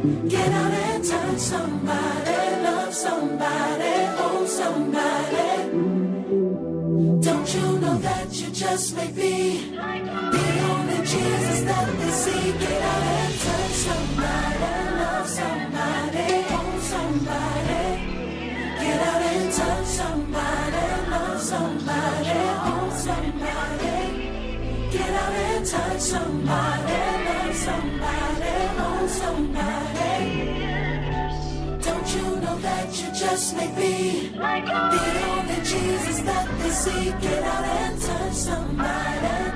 Get out and touch somebody, love somebody, hold somebody. Don't you know that you just may be the only Jesus that they see? Get out and touch somebody, love somebody, hold somebody. Get out and touch somebody, love somebody, hold somebody. Get out and touch somebody, love somebody, hold somebody. Don't you know that you just may be the only Jesus that they see? Get out and touch somebody.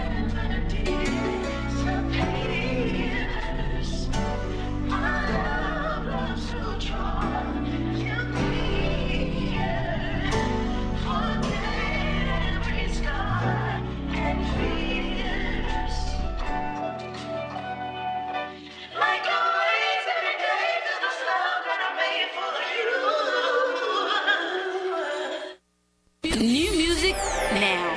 New music now.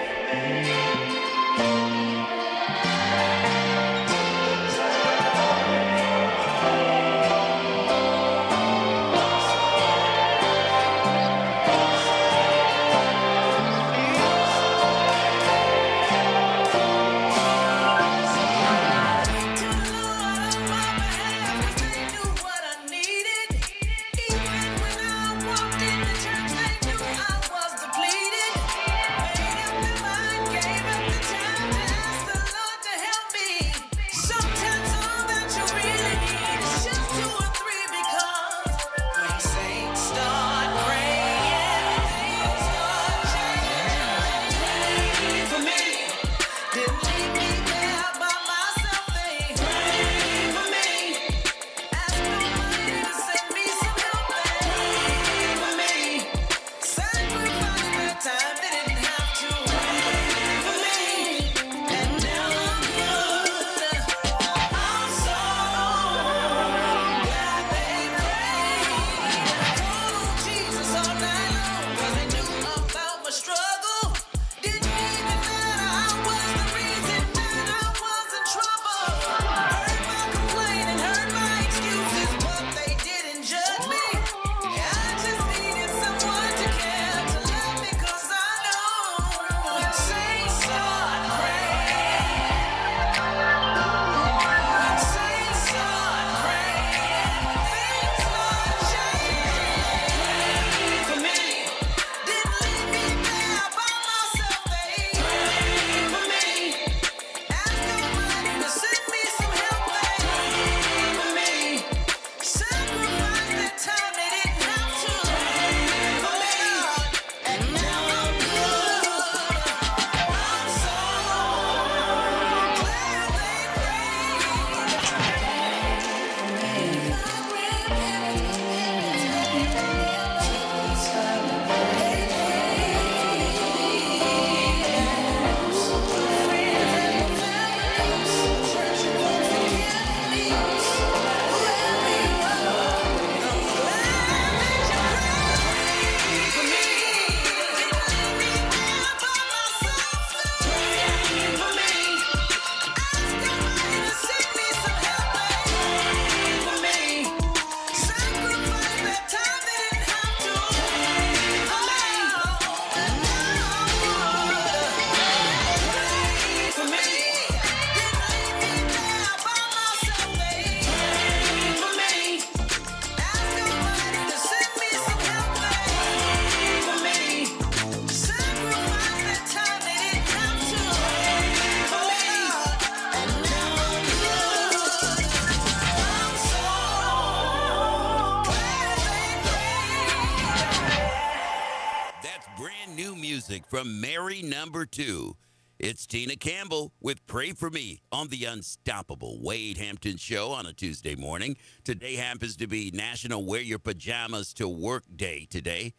From Mary Number 2. It's Tina Campbell with Pray For Me on the Unstoppable Wade Hampton Show on a Tuesday morning. Today happens to be National Wear Your Pajamas to Work Day today.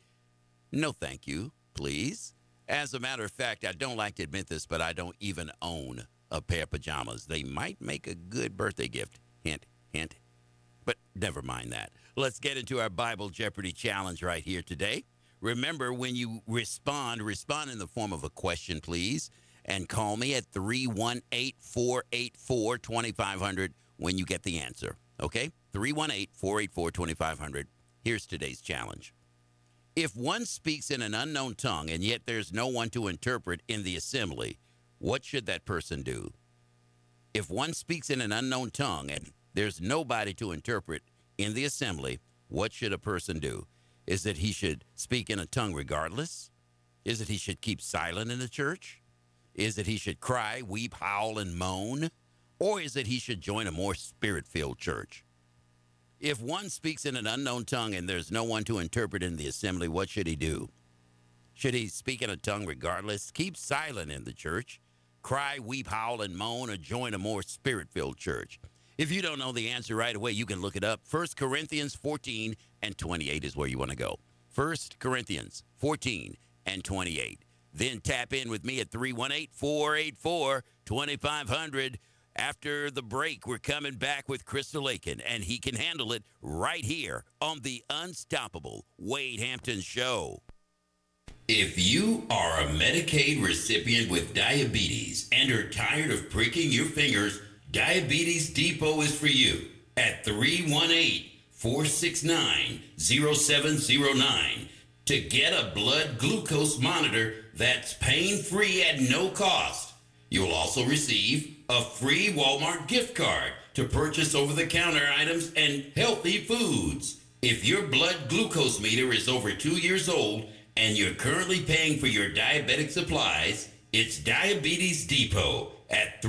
No thank you, please. As a matter of fact, I don't like to admit this, but I don't even own a pair of pajamas. They might make a good birthday gift. Hint, hint. But never mind that. Let's get into our Bible Jeopardy challenge right here today. Remember, when you respond in the form of a question, please, and call me at 318-484-2500. when you get the answer. Okay? 318-484-2500. Here's today's challenge. If one speaks in an unknown tongue and yet there's no one to interpret in the assembly, what should that person do? If one speaks in an unknown tongue and there's nobody to interpret in the assembly, what should a person do? Is it he should speak in a tongue regardless? Is it he should keep silent in the church? Is it he should cry, weep, howl, and moan? Or is it he should join a more spirit-filled church? If one speaks in an unknown tongue and there's no one to interpret in the assembly, what should he do? Should he speak in a tongue regardless, keep silent in the church, cry, weep, howl, and moan, or join a more spirit-filled church? If you don't know the answer right away, you can look it up. 1 Corinthians 14 and 28 is where you want to go. 1 Corinthians 14 and 28. Then tap in with me at 318-484-2500. After the break, we're coming back with Crystal Aiken, and he can handle it right here on the Unstoppable Wade Hampton Show. If you are a Medicaid recipient with diabetes and are tired of pricking your fingers, Diabetes Depot is for you at 318-469-0709 to get a blood glucose monitor that's pain-free at no cost. You'll also receive a free Walmart gift card to purchase over-the-counter items and healthy foods. If your blood glucose meter is over 2 years old and you're currently paying for your diabetic supplies, it's Diabetes Depot at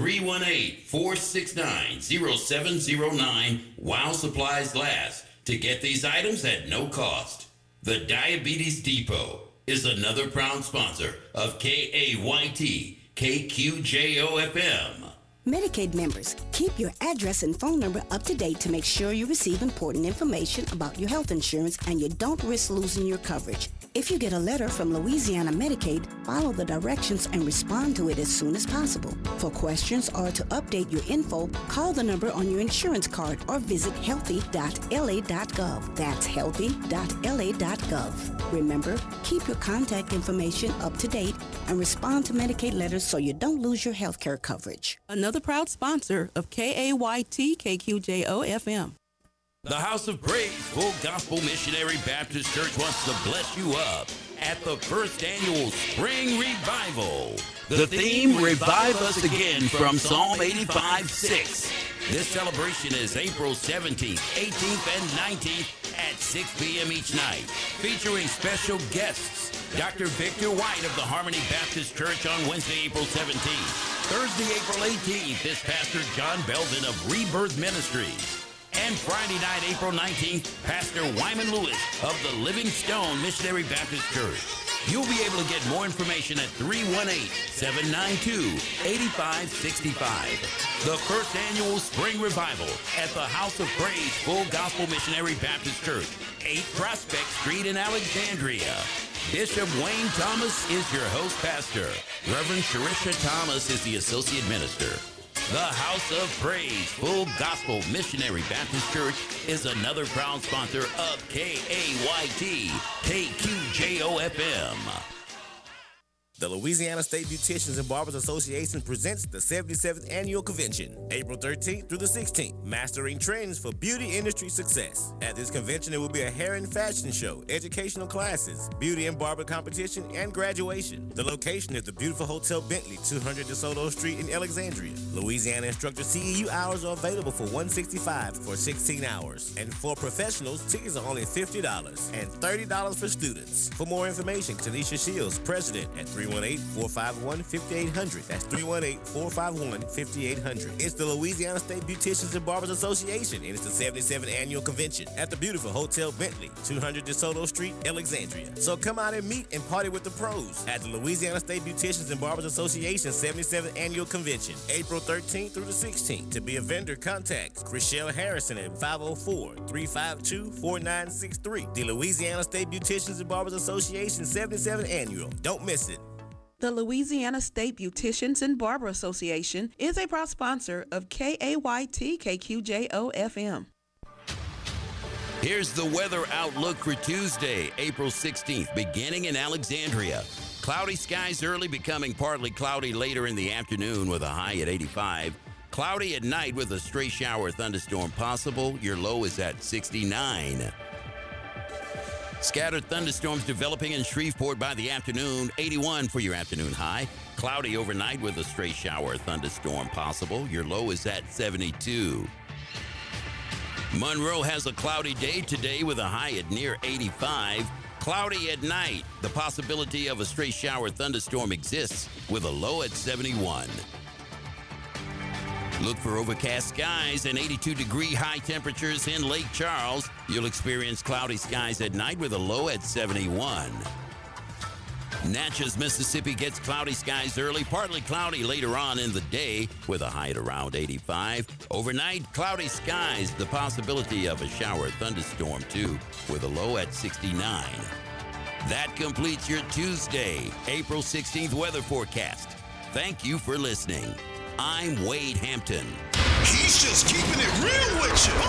318-469-0709 while supplies last to get these items at no cost. The Diabetes Depot is another proud sponsor of KAYT KQJO-FM. Medicaid members, keep your address and phone number up to date to make sure you receive important information about your health insurance and you don't risk losing your coverage. If you get a letter from Louisiana Medicaid, follow the directions and respond to it as soon as possible. For questions or to update your info, call the number on your insurance card or visit healthy.la.gov. That's healthy.la.gov. Remember, keep your contact information up to date and respond to Medicaid letters so you don't lose your health care coverage. Another proud sponsor of KAYT KQJO-FM. The House of Praise Full Gospel Missionary Baptist Church wants to bless you up at the first annual Spring Revival. The theme, Revive Us Again, from Psalm 85:6. This celebration is April 17th, 18th, and 19th at 6 p.m. each night, featuring special guests, Dr. Victor White of the Harmony Baptist Church on Wednesday, April 17th. Thursday, April 18th is Pastor John Belvin of Rebirth Ministries. And Friday night, April 19th, Pastor Wyman Lewis of the Living Stone Missionary Baptist Church. You'll be able to get more information at 318-792-8565. The first annual Spring Revival at the House of Praise Full Gospel Missionary Baptist Church, 8 Prospect Street in Alexandria. Bishop Wayne Thomas is your host pastor. Reverend Sharisha Thomas is the associate minister. The House of Praise Full Gospel Missionary Baptist Church is another proud sponsor of KAYT KQJO-FM. The Louisiana State Beauticians and Barbers Association presents the 77th Annual Convention, April 13th through the 16th, Mastering Trends for Beauty Industry Success. At this convention, there will be a hair and fashion show, educational classes, beauty and barber competition, and graduation. The location is the beautiful Hotel Bentley, 200 DeSoto Street in Alexandria. Louisiana instructor CEU hours are available for $165 for 16 hours. And for professionals, tickets are only $50 and $30 for students. For more information, Tanisha Shields, president at 318-451-5800. That's 318-451-5800. It's the Louisiana State Beauticians and Barbers Association, and it's the 77th Annual Convention at the beautiful Hotel Bentley, 200 DeSoto Street, Alexandria. So come out and meet and party with the pros at the Louisiana State Beauticians and Barbers Association 77th Annual Convention, April 13th through the 16th. To be a vendor, contact Chriselle Harrison at 504-352-4963. The Louisiana State Beauticians and Barbers Association 77th Annual. Don't miss it. The Louisiana State Beauticians and Barber Association is a proud sponsor of KAYT KQJO-FM. Here's the weather outlook for Tuesday, April 16th, beginning in Alexandria. Cloudy skies early, becoming partly cloudy later in the afternoon with a high at 85. Cloudy at night with a stray shower or thunderstorm possible. Your low is at 69. Scattered thunderstorms developing in Shreveport by the afternoon. 81 for your afternoon high. Cloudy overnight with a stray shower or thunderstorm possible. Your low is at 72. Monroe has a cloudy day today with a high at near 85. Cloudy at night. The possibility of a stray shower or thunderstorm exists with a low at 71. Look for overcast skies and 82-degree high temperatures in Lake Charles. You'll experience cloudy skies at night with a low at 71. Natchez, Mississippi gets cloudy skies early, partly cloudy later on in the day with a high at around 85. Overnight, cloudy skies, the possibility of a shower or thunderstorm too with a low at 69. That completes your Tuesday, April 16th weather forecast. Thank you for listening. I'm Wade Hampton. He's just keeping it real with you.